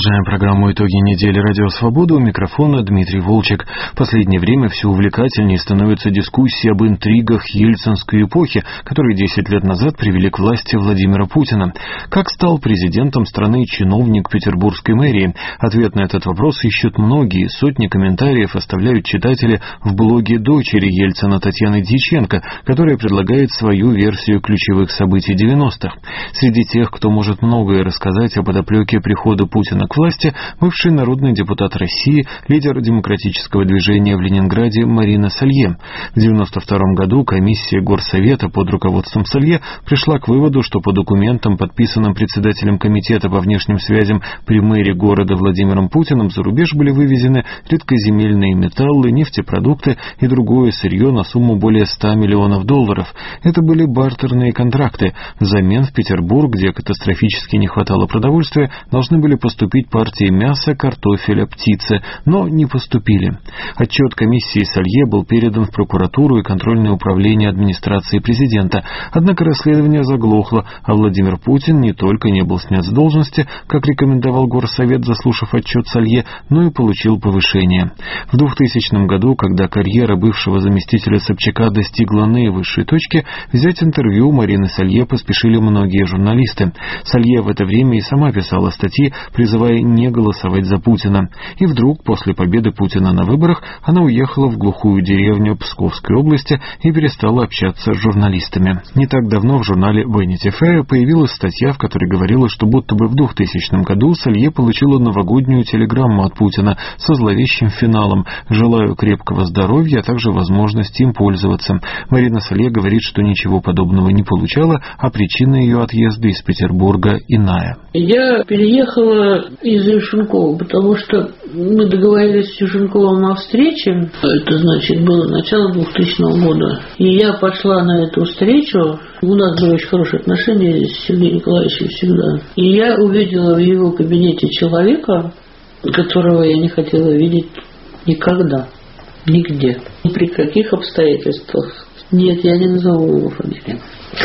Продолжаем программу «Итоги недели. Радио Свобода». У микрофона Дмитрий Волчек. В последнее время все увлекательнее становятся дискуссии об интригах ельцинской эпохи, которые 10 лет назад привели к власти Владимира Путина. Как стал президентом страны чиновник петербургской мэрии? Ответ на этот вопрос ищут многие. Сотни комментариев оставляют читатели в блоге дочери Ельцина Татьяны Дьяченко, которая предлагает свою версию ключевых событий 90-х. Среди тех, кто может многое рассказать о подоплеке прихода Путина к власти, бывший народный депутат России, лидер демократического движения в Ленинграде Марина Салье. В 1992 году комиссия Горсовета под руководством Салье пришла к выводу, что по документам, подписанным председателем комитета по внешним связям при мэре города Владимиром Путиным, за рубеж были вывезены редкоземельные металлы, нефтепродукты и другое сырье на сумму более $100 миллионов. Это были бартерные контракты. Взамен в Петербург, где катастрофически не хватало продовольствия, должны были поступить партии мяса, картофеля, птицы, но не поступили. Отчет комиссии Салье был передан в прокуратуру и контрольное управление администрации президента. Однако расследование заглохло, а Владимир Путин не только не был снят с должности, как рекомендовал Горсовет, заслушав отчет Салье, но и получил повышение. В 2000 году, когда карьера бывшего заместителя Собчака достигла наивысшей точки, взять интервью Марины Салье поспешили многие журналисты. Салье в это время и сама писала статьи, призывая не голосовать за Путина. И вдруг, после победы Путина на выборах, она уехала в глухую деревню Псковской области и перестала общаться с журналистами. Не так давно в журнале Vanity Fair появилась статья, в которой говорилось, что будто бы в 2000 году Салье получила новогоднюю телеграмму от Путина со зловещим финалом: «Желаю крепкого здоровья, а также возможности им пользоваться». Марина Салье говорит, что ничего подобного не получала, а причина ее отъезда из Петербурга иная. Я переехала из Юшенкова, потому что мы договорились с Юшенковым о встрече. Это, значит, было начало 2000 года. И я пошла на эту встречу. У нас были очень хорошие отношения с Сергеем Николаевичем всегда. И я увидела в его кабинете человека, которого я не хотела видеть никогда, нигде, ни при каких обстоятельствах. Нет, я не назову его фамилию.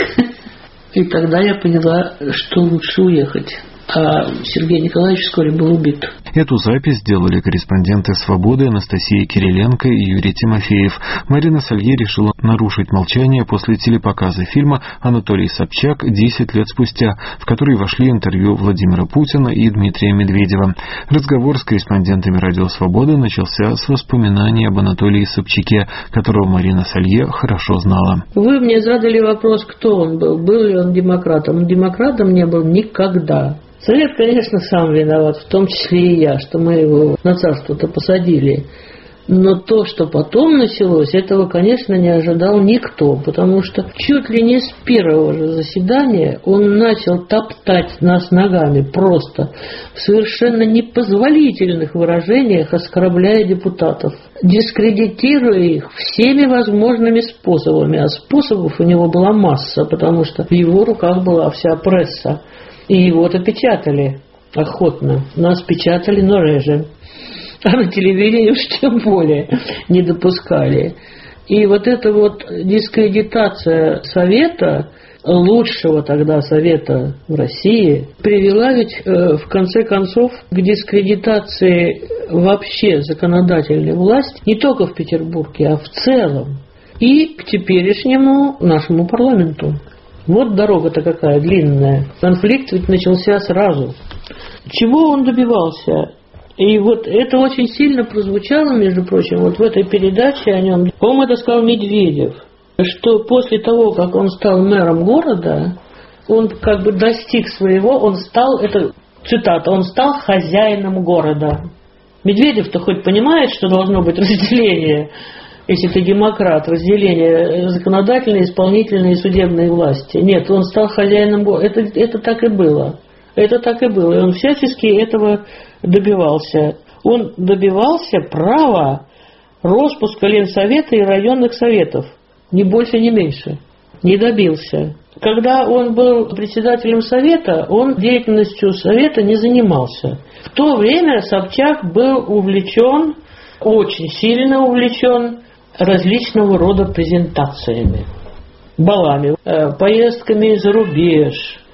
И тогда я поняла, что лучше уехать. А Сергей Николаевич вскоре был убит. Эту запись сделали корреспонденты «Свободы» Анастасия Кириленко и Юрий Тимофеев. Марина Салье решила нарушить молчание после телепоказа фильма «Анатолий Собчак» 10 лет спустя, в который вошли интервью Владимира Путина и Дмитрия Медведева. Разговор с корреспондентами «Радио Свобода» начался с воспоминаний об Анатолии Собчаке, которого Марина Салье хорошо знала. Вы мне задали вопрос, кто он был. Был ли он демократом? Он демократом не был никогда. Совет, конечно, сам виноват, в том числе и я, что мы его на царство-то посадили. Но то, что потом началось, этого, конечно, не ожидал никто, потому что чуть ли не с первого же заседания он начал топтать нас ногами, просто в совершенно непозволительных выражениях оскорбляя депутатов, дискредитируя их всеми возможными способами. А способов у него была масса, потому что в его руках была вся пресса. И его-то печатали охотно. Нас печатали, но реже. А на телевидении уж тем более не допускали. И вот эта вот дискредитация Совета, лучшего тогда Совета в России, привела ведь в конце концов к дискредитации вообще законодательной власти не только в Петербурге, а в целом. И к теперешнему нашему парламенту. Вот дорога-то какая длинная. Конфликт ведь начался сразу. Чего он добивался? И вот это очень сильно прозвучало, между прочим, вот в этой передаче о нем. По-моему, это сказал Медведев, что после того, как он стал мэром города, он как бы достиг своего, он стал, это цитата, он стал хозяином города. Медведев-то хоть понимает, что должно быть разделение, если ты демократ, разделение законодательной, исполнительной и судебной власти. Нет, он стал хозяином города. Это так и было. Это так и было. И он всячески этого добивался. Он добивался права распуска Ленсовета и районных советов. Ни больше, ни меньше. Не добился. Когда он был председателем Совета, он деятельностью Совета не занимался. В то время Собчак был увлечен, очень сильно увлечен, различного рода презентациями, балами, поездками за рубеж,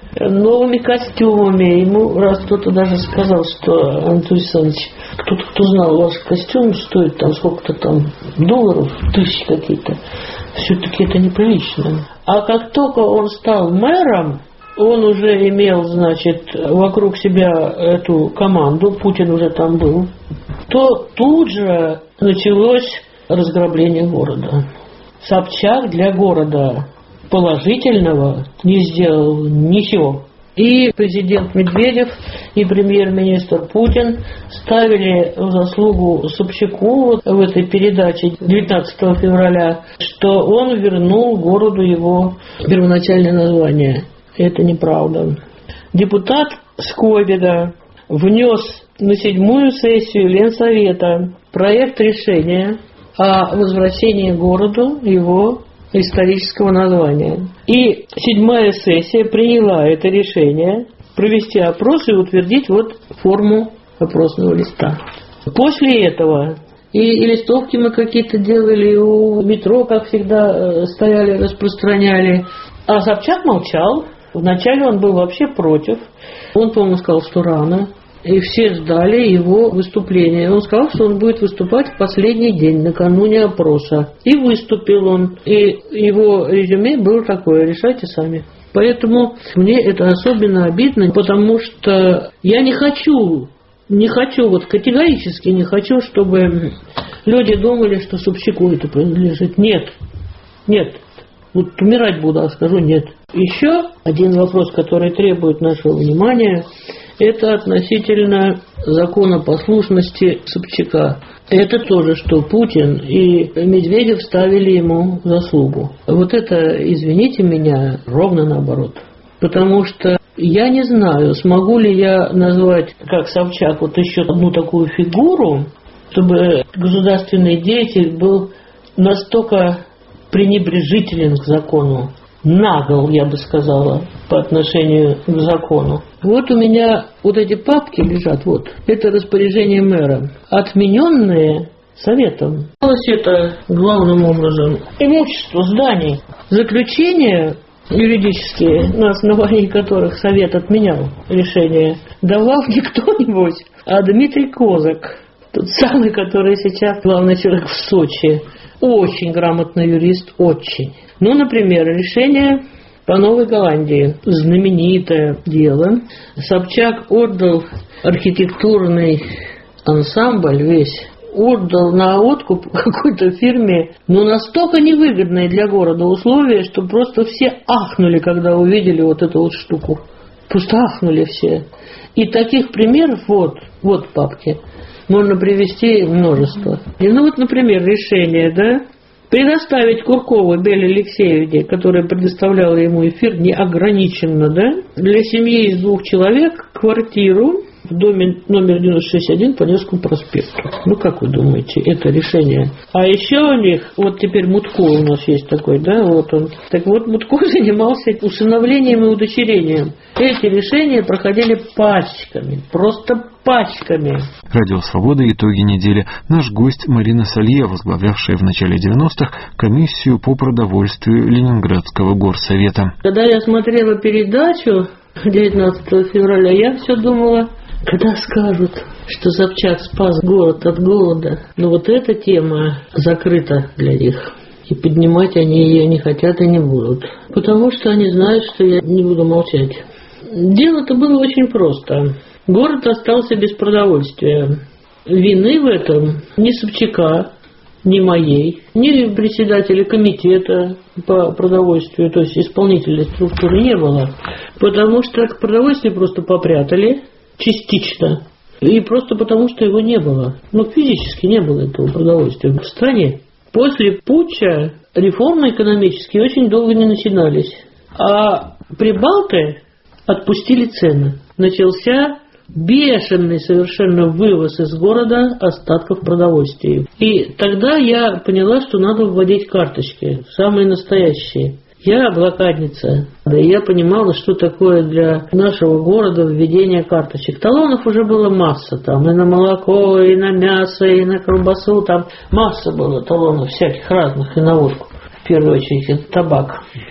новыми костюмами. Ему раз кто-то даже сказал, что Анатолий Александрович, кто знал, ваш костюм стоит там сколько-то там долларов, тысяч какие-то. Все-таки это неприлично. А как только он стал мэром, он уже имел, значит, вокруг себя эту команду, Путин уже там был, то тут же началось разграбление города. Собчак для города положительного не сделал ничего. И президент Медведев, и премьер-министр Путин ставили в заслугу Собчаку в этой передаче 19 февраля, что он вернул городу его первоначальное название. Это неправда. Депутат Скобида внес на 7-ю сессию Ленсовета проект решения о возвращении городу его исторического названия. И 7-я сессия приняла это решение провести опрос и утвердить вот форму опросного листа. После этого и листовки мы какие-то делали, у метро, как всегда, стояли, распространяли. А Собчак молчал. Вначале он был вообще против. Он, по-моему, сказал, что рано. И все ждали его выступления. Он сказал, что он будет выступать в последний день, накануне опроса. И выступил он. И его резюме было такое: решайте сами. Поэтому мне это особенно обидно, потому что я не хочу, вот категорически не хочу, чтобы люди думали, что Собчаку это принадлежит. Нет. Вот умирать буду, а скажу нет. Еще один вопрос, который требует нашего внимания, это относительно законопослушности Собчака. Это тоже, что Путин и Медведев ставили ему в заслугу. Вот это, извините меня, ровно наоборот. Потому что я не знаю, смогу ли я назвать, как Собчак, вот еще одну такую фигуру, чтобы государственный деятель был настолько пренебрежителен к закону, нагл, я бы сказала, по отношению к закону. Вот у меня вот эти папки лежат, вот. Это распоряжение мэра, отмененные советом. Это главным образом имущество зданий. Заключения юридические, на основании которых совет отменял решение, давал не кто-нибудь, а Дмитрий Козак. Тот самый, который сейчас главный человек в Сочи. Очень грамотный юрист, очень. Ну, например, решение по Новой Голландии. Знаменитое дело. Собчак отдал архитектурный ансамбль весь, отдал на откуп какой-то фирме, но настолько невыгодные для города условия, что просто все ахнули, когда увидели вот эту вот штуку. Просто ахнули все. И таких примеров вот в папке можно привести множество. И, ну вот, например, решение, да, предоставить Куркову Белле Алексеевне, которая предоставляла ему эфир неограниченно, да, для семьи из 2 человек квартиру в доме номер 96-1 по Невскому проспекту. Ну, как вы думаете, это решение? А еще у них, вот теперь Мутко у нас есть такой, да, вот он. Так вот, Мутко занимался усыновлением и удочерением. Эти решения проходили пачками, просто пачками. Радио «Свобода. Итоги недели». Наш гость Марина Салье, возглавлявшая в начале 90-х комиссию по продовольствию Ленинградского горсовета. Когда я смотрела передачу 19 февраля, я все думала, когда скажут, что Собчак спас город от голода. Но вот эта тема закрыта для них. И поднимать они ее не хотят и не будут. Потому что они знают, что я не буду молчать. Дело-то было очень просто. Город остался без продовольствия. Вины в этом ни Собчака, ни моей, ни председателя комитета по продовольствию, то есть исполнительной структуры, не было. Потому что продовольствие просто попрятали частично. И просто потому, что его не было. Ну, физически не было этого продовольствия в стране. После путча реформы экономические очень долго не начинались. А прибалты отпустили цены. Начался бешеный совершенно вывоз из города остатков продовольствия. И тогда я поняла, что надо вводить карточки, самые настоящие. Я блокадница, да и я понимала, что такое для нашего города введение карточек. Талонов уже было масса, там и на молоко, и на мясо, и на колбасу, там масса было талонов всяких разных, и на водку, в первую очередь, это табак.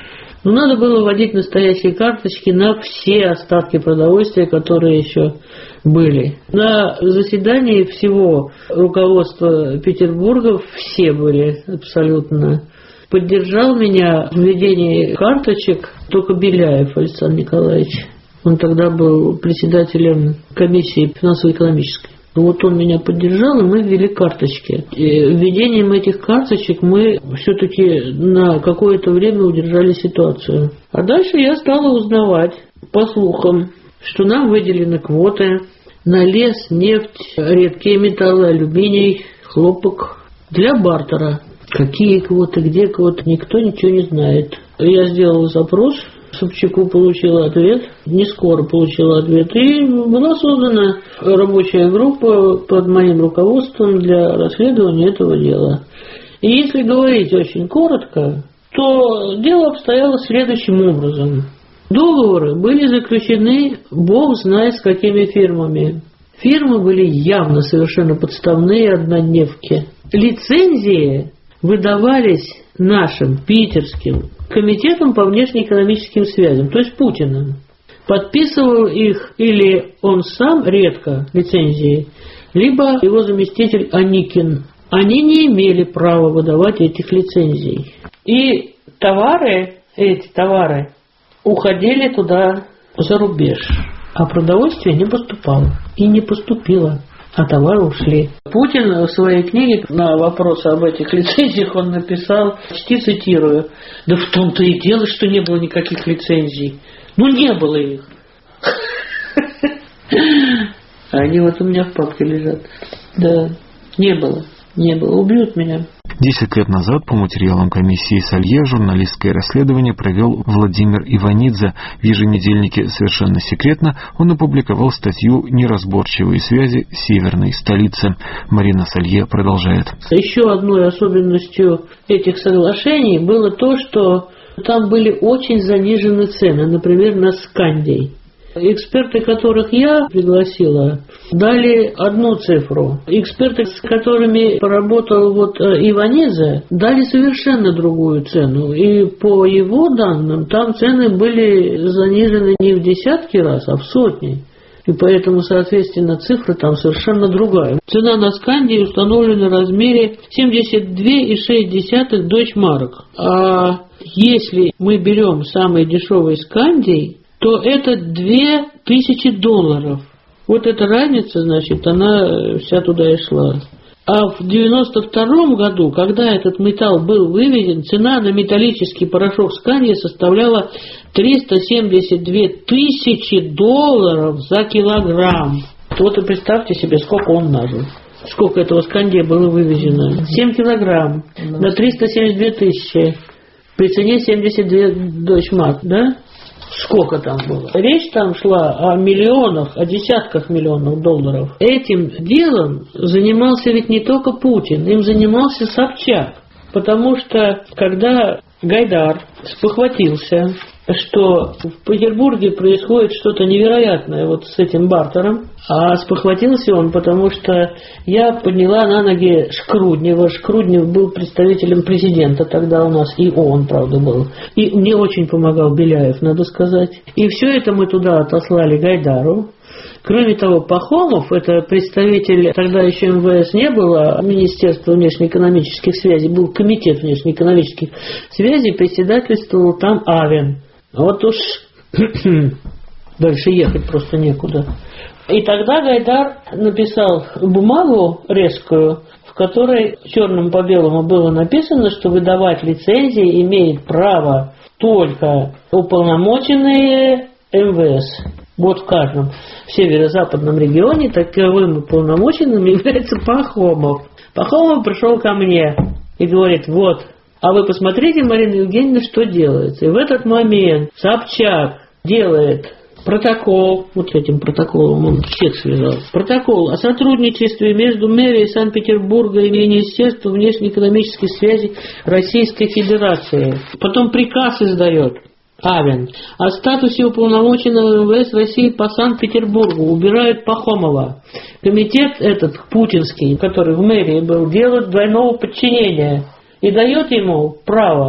Но надо было вводить настоящие карточки на все остатки продовольствия, которые еще были. На заседании всего руководства Петербурга все были абсолютно. Поддержал меня в введении карточек только Беляев Александр Николаевич. Он тогда был председателем комиссии финансово-экономической. Вот он меня поддержал, и мы ввели карточки. И введением этих карточек мы все-таки на какое-то время удержали ситуацию. А дальше я стала узнавать, по слухам, что нам выделены квоты на лес, нефть, редкие металлы, алюминий, хлопок для бартера. Какие квоты, где квоты, никто ничего не знает. Я сделала запрос, Собчаку получила ответ, не скоро получила ответ, и была создана рабочая группа под моим руководством для расследования этого дела. И если говорить очень коротко, то дело обстояло следующим образом. Договоры были заключены, бог знает с какими фирмами. Фирмы были явно совершенно подставные, однодневки. Лицензии выдавались нашим питерским комитетом по внешнеэкономическим связям, то есть Путиным. Подписывал их или он сам, редко, лицензии, либо его заместитель Аникин. Они не имели права выдавать этих лицензий. И эти товары уходили туда за рубеж, а продовольствие не поступало. И не поступило. А товары ушли. Путин в своей книге на вопросы об этих лицензиях он написал, почти цитирую: «Да в том-то и дело, что не было никаких лицензий. Ну, не было их». Они вот у меня в папке лежат. Да, не было. Убьют меня. 10 лет назад по материалам комиссии Салье журналистское расследование провел Владимир Иванидзе. В еженедельнике «Совершенно секретно» он опубликовал статью «Неразборчивые связи северной столицы». Марина Салье продолжает. Еще одной особенностью этих соглашений было то, что там были очень занижены цены, например, на Скандий. Эксперты, которых я пригласила, дали одну цифру. Эксперты, с которыми поработал Иванидзе, дали совершенно другую цену. И по его данным, там цены были занижены не в десятки раз, а в сотни. И поэтому, соответственно, цифра там совершенно другая. Цена на Скандии установлена в размере 72,6 дойчмарок. А если мы берем самый дешевый Скандий, то это $2000. Вот эта разница, значит, она вся туда и шла. А в 92 году, когда этот металл был вывезен, цена на металлический порошок Скандия составляла $372 000 за килограмм. Вот и представьте себе, сколько он нажил. Сколько этого Скандия было вывезено? 7 килограмм на 372 000. При цене 72 дойчмарк, да? Сколько там было? Речь там шла о миллионах, о десятках миллионов долларов. Этим делом занимался ведь не только Путин, им занимался Собчак. Потому что, когда Гайдар спохватился, что в Петербурге происходит что-то невероятное вот с этим бартером, а спохватился он, потому что я подняла на ноги Шкруднева. Шкруднев был представителем президента тогда у нас, и он, правда, был. И мне очень помогал Беляев, надо сказать. И все это мы туда отослали Гайдару. Кроме того, Пахомов, это представитель, тогда еще МВС не было, Министерство внешнеэкономических связей, был комитет внешнеэкономических связей, председательствовал там Авен. Вот уж дальше ехать просто некуда. И тогда Гайдар написал бумагу резкую, в которой черным по белому было написано, что выдавать лицензии имеет право только уполномоченные МВС. Вот в каждом северо-западном регионе таковым уполномоченным является Пахомов. Пахомов пришел ко мне и говорит: вот, а вы посмотрите, Марина Евгеньевна, что делается. И в этот момент Собчак делает протокол, вот этим протоколом он всех связал, протокол о сотрудничестве между мэрией Санкт-Петербурга и Министерством внешнеэкономических связей Российской Федерации. Потом приказ издает Авен о статусе уполномоченного МВС России по Санкт-Петербургу. Убирают Пахомова. Комитет этот путинский, который в мэрии был, делает двойного подчинения и дает ему право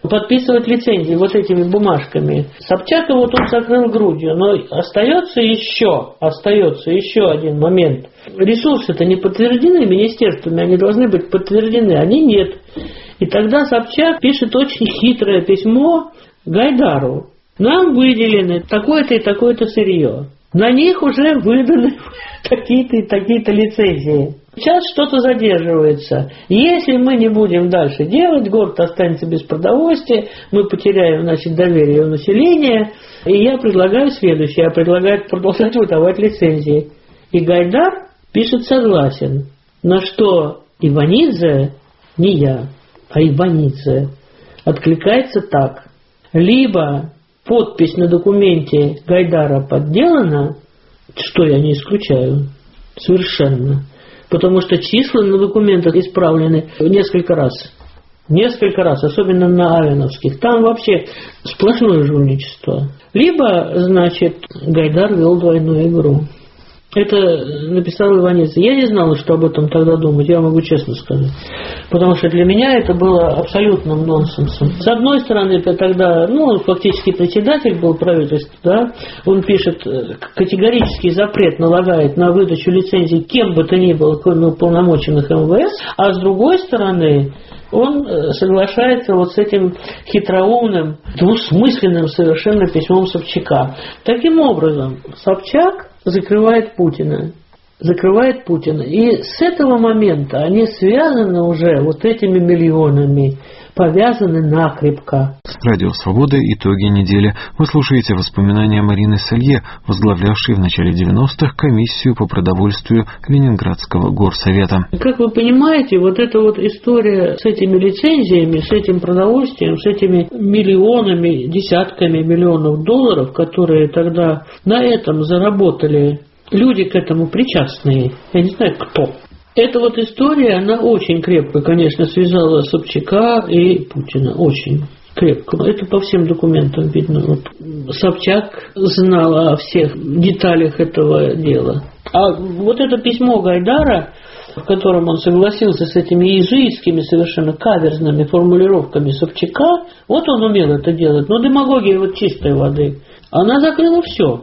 подписывать лицензии вот этими бумажками. Собчак его тут закрыл грудью, но остается еще один момент. Ресурсы-то не подтверждены министерствами, они должны быть подтверждены, они нет. И тогда Собчак пишет очень хитрое письмо Гайдару. Нам выделены такое-то и такое-то сырье. На них уже выданы такие-то и такие-то лицензии. Сейчас что-то задерживается. Если мы не будем дальше делать, город останется без продовольствия, мы потеряем, значит, доверие у населения. И я предлагаю следующее. Я предлагаю продолжать выдавать лицензии. И Гайдар пишет согласен. На что Иванидзе, не я, а Иванидзе, откликается так. Либо подпись на документе Гайдара подделана, что я не исключаю, совершенно. Потому что числа на документах исправлены несколько раз. Несколько раз, особенно на авеновских. Там вообще сплошное жульничество. Либо, значит, Гайдар вел двойную игру. Это написал Иванидзе. Я не знала, что об этом тогда думать, я могу честно сказать. Потому что для меня это было абсолютным нонсенсом. С одной стороны, тогда, фактически председатель был правительства, да, он пишет, категорический запрет налагает на выдачу лицензий кем бы то ни было, кроме уполномоченных МВС, а с другой стороны, он соглашается вот с этим хитроумным, двусмысленным совершенно письмом Собчака. Таким образом, Собчак закрывает Путина. И с этого момента они связаны уже вот этими миллионами, повязаны накрепко. Радио «Свобода. Итоги недели». Вы слушаете воспоминания Марины Салье, возглавлявшей в начале 90-х комиссию по продовольствию Ленинградского горсовета. Как вы понимаете, вот эта вот история с этими лицензиями, с этим продовольствием, с этими миллионами, десятками миллионов долларов, которые тогда на этом заработали люди к этому причастные, я не знаю кто. Эта вот история, она очень крепко, конечно, связала Собчака и Путина. Очень крепко. Это по всем документам видно. Вот Собчак знала о всех деталях этого дела. А вот это письмо Гайдара, в котором он согласился с этими иезуитскими совершенно каверзными формулировками Собчака, вот он умел это делать. Но демагогия вот чистой воды. Она закрыла все.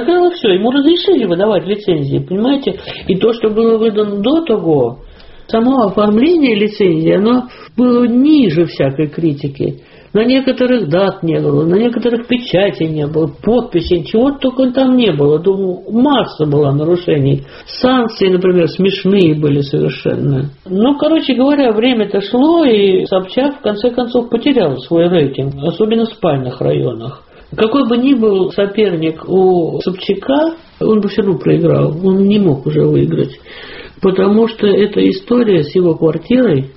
Ему разрешили выдавать лицензии, понимаете? И то, что было выдано до того, само оформление лицензии, оно было ниже всякой критики. На некоторых дат не было, на некоторых печатей не было, подписей, чего только там не было. Думаю, масса была нарушений. Санкции, например, смешные были совершенно. Короче говоря, время-то шло, и Собчак в конце концов потерял свой рейтинг, особенно в спальных районах. Какой бы ни был соперник у Собчака, он бы все равно проиграл. Он не мог уже выиграть. Потому что эта история с его квартирой,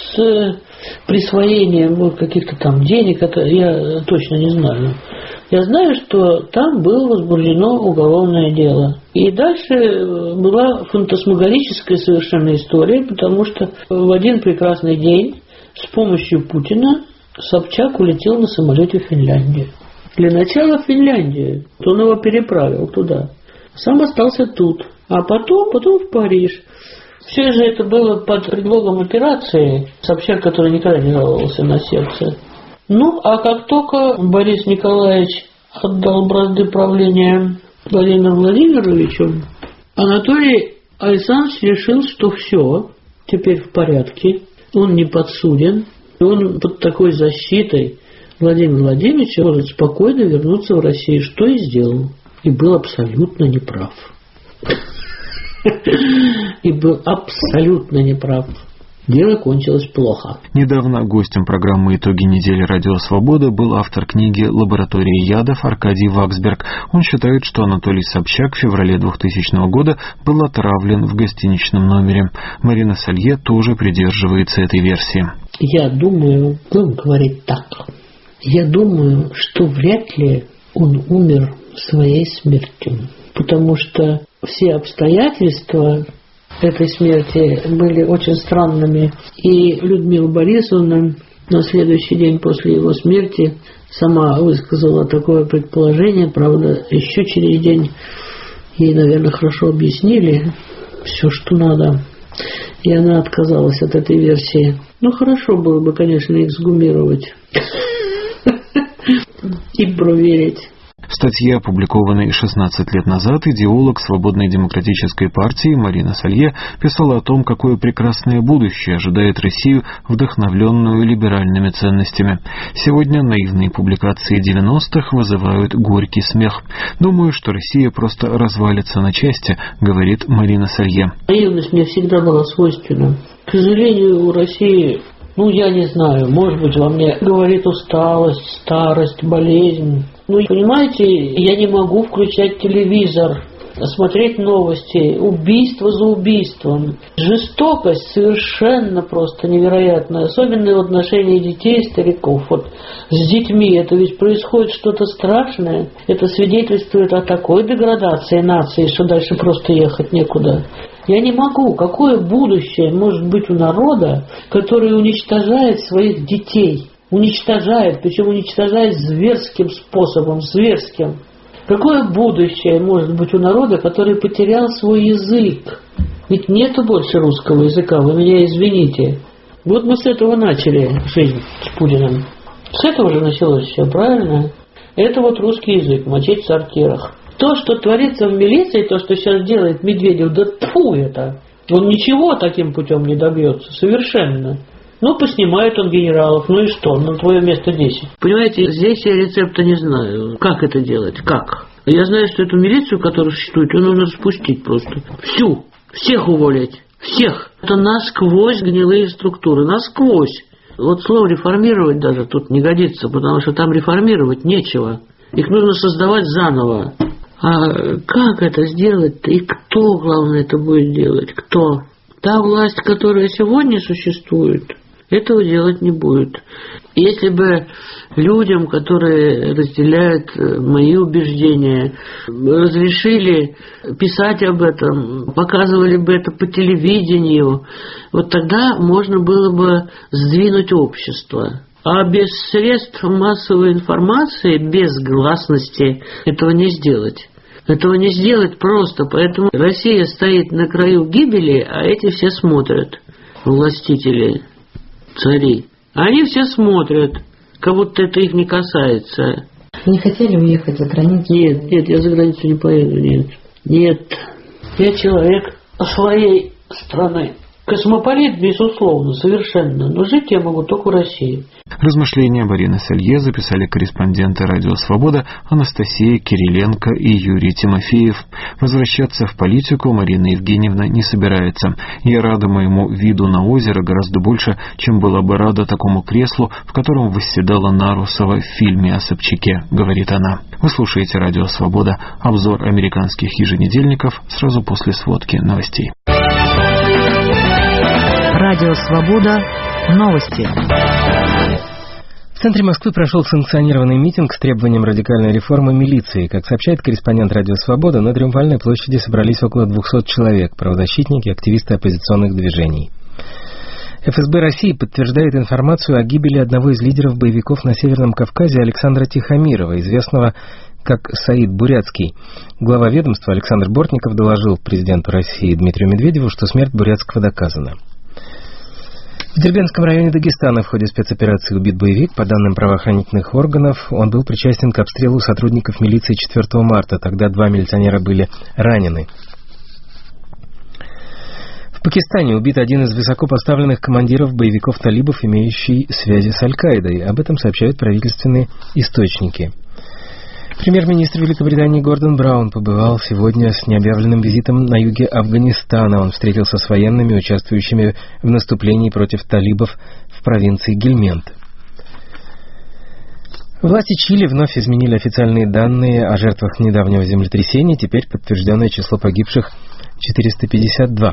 с присвоением каких-то там денег, это я точно не знаю. Я знаю, что там было возбуждено уголовное дело. И дальше была фантасмагорическая совершенно история, потому что в один прекрасный день с помощью Путина Собчак улетел на самолете в Финляндию. Для начала в Финляндию. Он его переправил туда. Сам остался тут. А потом в Париж. Все же это было под предлогом операции. Собчак, который никогда не жаловался на сердце. А как только Борис Николаевич отдал бразды правления Владимиру Владимировичу, Анатолий Александрович решил, что все, теперь в порядке. Он не подсуден. Он под такой защитой Владимир Владимирович может спокойно вернуться в Россию, что и сделал. И был абсолютно неправ. Дело кончилось плохо. Недавно гостем программы «Итоги недели. Радио Свобода» был автор книги «Лаборатория ядов» Аркадий Ваксберг. Он считает, что Анатолий Собчак в феврале 2000 года был отравлен в гостиничном номере. Марина Салье тоже придерживается этой версии. Я думаю, будем говорить так. Я думаю, что вряд ли он умер своей смертью, потому что все обстоятельства этой смерти были очень странными. И Людмила Борисовна на следующий день после его смерти сама высказала такое предположение, правда, еще через день ей, наверное, хорошо объяснили все, что надо, и она отказалась от этой версии. Хорошо было бы, конечно, эксгумировать проверить. В статье, опубликованной 16 лет назад, идеолог Свободной демократической партии Марина Салье писала о том, какое прекрасное будущее ожидает Россию, вдохновленную либеральными ценностями. Сегодня наивные публикации 90-х вызывают горький смех. «Думаю, что Россия просто развалится на части», — говорит Марина Салье. Наивность мне всегда была свойственна. К сожалению, у России... я не знаю, может быть, во мне говорит усталость, старость, болезнь. Понимаете, я не могу включать телевизор, смотреть новости, убийство за убийством. Жестокость совершенно просто невероятная, особенно в отношении детей и стариков. С детьми это ведь происходит что-то страшное. Это свидетельствует о такой деградации нации, что дальше просто ехать некуда. Я не могу. Какое будущее может быть у народа, который уничтожает своих детей? Уничтожает, причем уничтожает зверским способом, зверским. Какое будущее может быть у народа, который потерял свой язык? Ведь нету больше русского языка, вы меня извините. Мы с этого начали жизнь с Путиным. С этого же началось все, правильно? Это русский язык, мочить в сортирах. То, что творится в милиции, то, что сейчас делает Медведев, да тьфу это. Он ничего таким путем не добьется, совершенно. Поснимает он генералов, и что? На твое место 10. Понимаете, здесь я рецепта не знаю. Как это делать? Как? Я знаю, что эту милицию, которая существует, ее нужно распустить просто. Всех уволить. Всех. Это насквозь гнилые структуры. Насквозь. Слово реформировать даже тут не годится, потому что там реформировать нечего. Их нужно создавать заново. А как это сделать-то? И кто, главное, это будет делать? Кто? Та власть, которая сегодня существует, этого делать не будет. Если бы людям, которые разделяют мои убеждения, разрешили писать об этом, показывали бы это по телевидению, тогда можно было бы сдвинуть общество. А без средств массовой информации, без гласности этого не сделать. Этого не сделать просто, поэтому Россия стоит на краю гибели, а эти все смотрят, властители, цари. Они все смотрят, как будто это их не касается. Вы не хотели уехать за границу? Нет, я за границу не поеду, нет. Я человек своей страны. Космополит, безусловно, совершенно, но жить я могу только в России. Размышления Марины Салье записали корреспонденты «Радио Свобода» Анастасия Кириленко и Юрий Тимофеев. Возвращаться в политику Марина Евгеньевна не собирается. «Я рада моему виду на озеро гораздо больше, чем была бы рада такому креслу, в котором восседала Нарусова в фильме о Собчаке», — говорит она. Вы слушаете «Радио Свобода». Обзор американских еженедельников сразу после сводки новостей. Радио Свобода. Новости. В центре Москвы прошел санкционированный митинг с требованием радикальной реформы милиции. Как сообщает корреспондент «Радио Свобода», на Триумфальной площади собрались около 200 человек, правозащитники, активисты оппозиционных движений. ФСБ России подтверждает информацию о гибели одного из лидеров боевиков на Северном Кавказе Александра Тихомирова, известного как Саид Бурятский. Глава ведомства Александр Бортников доложил президенту России Дмитрию Медведеву, что смерть Бурятского доказана. В Дербентском районе Дагестана в ходе спецоперации убит боевик. По данным правоохранительных органов, он был причастен к обстрелу сотрудников милиции 4 марта. Тогда 2 милиционера были ранены. В Пакистане убит один из высокопоставленных командиров боевиков-талибов, имеющий связи с Аль-Каидой. Об этом сообщают правительственные источники. Премьер-министр Великобритании Гордон Браун побывал сегодня с необъявленным визитом на юге Афганистана. Он встретился с военными, участвующими в наступлении против талибов в провинции Гельмент. Власти Чили вновь изменили официальные данные о жертвах недавнего землетрясения. Теперь подтвержденное число погибших 452.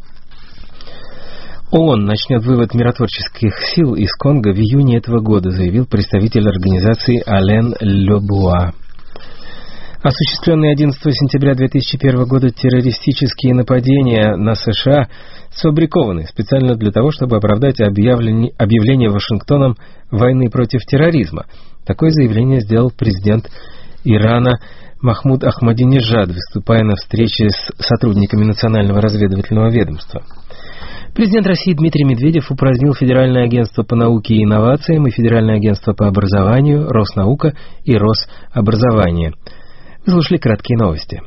ООН начнет вывод миротворческих сил из Конго в июне этого года, заявил представитель организации Ален Лебуа. Осуществленные 11 сентября 2001 года террористические нападения на США сфабрикованы специально для того, чтобы оправдать объявление Вашингтоном войны против терроризма. Такое заявление сделал президент Ирана Махмуд Ахмадинежад, выступая на встрече с сотрудниками Национального разведывательного ведомства. Президент России Дмитрий Медведев упразднил Федеральное агентство по науке и инновациям и Федеральное агентство по образованию, Роснаука и Рособразование. Вы слушали краткие новости.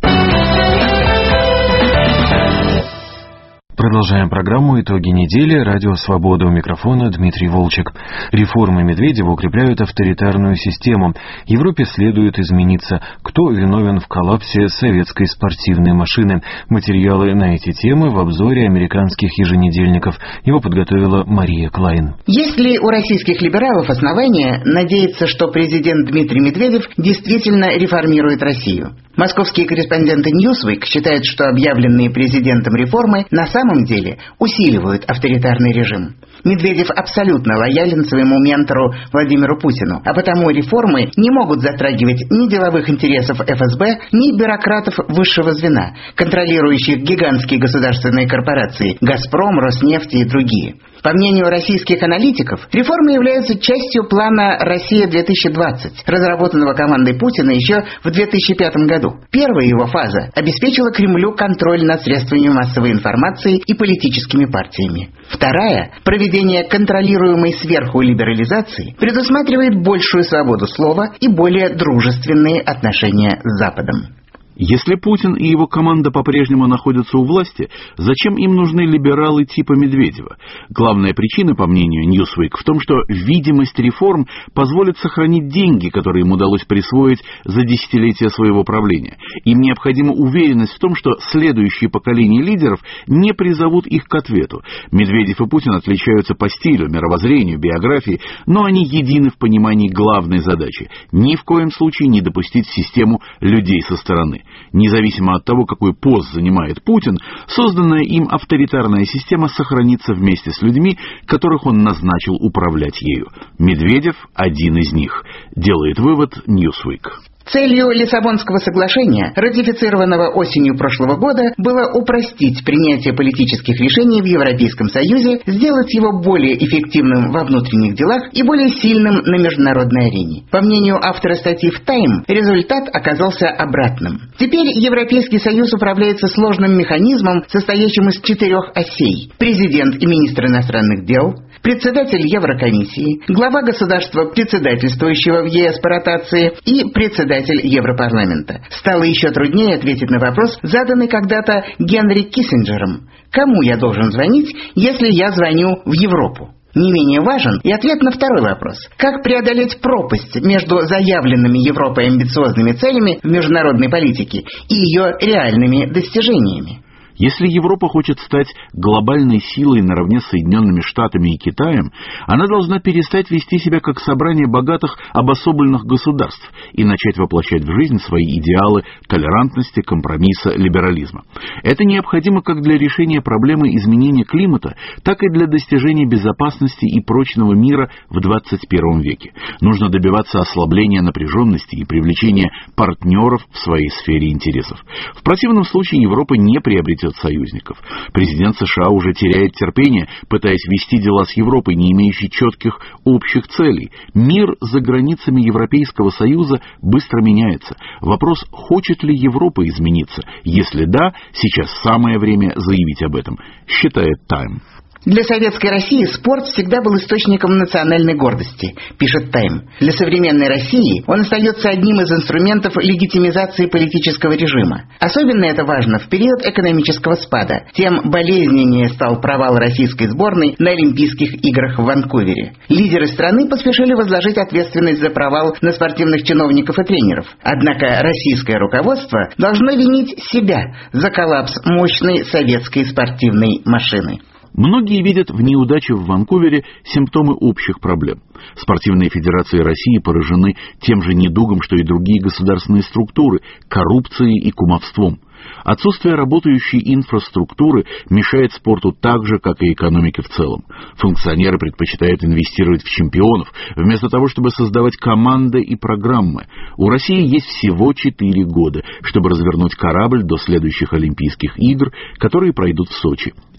Продолжаем программу «Итоги недели». Радио «Свобода», у микрофона Дмитрий Волчек. Реформы Медведева укрепляют авторитарную систему. Европе следует измениться. Кто виновен в коллапсе советской спортивной машины? Материалы на эти темы в обзоре американских еженедельников. Его подготовила Мария Клайн. Есть ли у российских либералов основания надеяться, что президент Дмитрий Медведев действительно реформирует Россию? Московские корреспонденты Newsweek считают, что объявленные президентом реформы на самом деле усиливают авторитарный режим. Медведев абсолютно лоялен своему ментору Владимиру Путину, а потому реформы не могут затрагивать ни деловых интересов ФСБ, ни бюрократов высшего звена, контролирующих гигантские государственные корпорации «Газпром», «Роснефть» и другие. По мнению российских аналитиков, реформы являются частью плана «Россия-2020», разработанного командой Путина еще в 2005 году. Первая его фаза обеспечила Кремлю контроль над средствами массовой информации и политическими партиями. Вторая, проведение контролируемой сверху либерализации, предусматривает большую свободу слова и более дружественные отношения с Западом. Если Путин и его команда по-прежнему находятся у власти, зачем им нужны либералы типа Медведева? Главная причина, по мнению Newsweek, в том, что видимость реформ позволит сохранить деньги, которые им удалось присвоить за десятилетия своего правления. Им необходима уверенность в том, что следующие поколения лидеров не призовут их к ответу. Медведев и Путин отличаются по стилю, мировоззрению, биографии, но они едины в понимании главной задачи – ни в коем случае не допустить систему людей со стороны. Независимо от того, какой пост занимает Путин, созданная им авторитарная система сохранится вместе с людьми, которых он назначил управлять ею. Медведев – один из них, делает вывод Newsweek. Целью Лиссабонского соглашения, ратифицированного осенью прошлого года, было упростить принятие политических решений в Европейском Союзе, сделать его более эффективным во внутренних делах и более сильным на международной арене. По мнению автора статьи в Time, результат оказался обратным. Теперь Европейский Союз управляется сложным механизмом, состоящим из 4 осей: президент и министр иностранных дел, председатель Еврокомиссии, глава государства, председательствующего в ЕС по ротации, и председатель Европарламента. Стало еще труднее ответить на вопрос, заданный когда-то Генри Киссинджером: кому я должен звонить, если я звоню в Европу? Не менее важен и ответ на второй вопрос: как преодолеть пропасть между заявленными Европой амбициозными целями в международной политике и ее реальными достижениями? Если Европа хочет стать глобальной силой наравне с Соединенными Штатами и Китаем, она должна перестать вести себя как собрание богатых обособленных государств и начать воплощать в жизнь свои идеалы толерантности, компромисса, либерализма. Это необходимо как для решения проблемы изменения климата, так и для достижения безопасности и прочного мира в 21 веке. Нужно добиваться ослабления напряженности и привлечения партнеров в своей сфере интересов. В противном случае Европа не приобретет союзников. Президент США уже теряет терпение, пытаясь вести дела с Европой, не имеющей четких общих целей. Мир за границами Европейского Союза быстро меняется. Вопрос, хочет ли Европа измениться? Если да, сейчас самое время заявить об этом, считает Time. Для советской России спорт всегда был источником национальной гордости, пишет Time. Для современной России он остается одним из инструментов легитимизации политического режима. Особенно это важно в период экономического спада. Тем болезненнее стал провал российской сборной на Олимпийских играх в Ванкувере. Лидеры страны поспешили возложить ответственность за провал на спортивных чиновников и тренеров. Однако российское руководство должно винить себя за коллапс мощной советской спортивной машины. Многие видят в неудаче в Ванкувере симптомы общих проблем. Спортивные федерации России поражены тем же недугом, что и другие государственные структуры – коррупцией и кумовством. Отсутствие работающей инфраструктуры мешает спорту так же, как и экономике в целом. Функционеры предпочитают инвестировать в чемпионов, вместо того, чтобы создавать команды и программы. У России есть всего 4 года, чтобы развернуть корабль до следующих Олимпийских игр, которые пройдут в Сочи.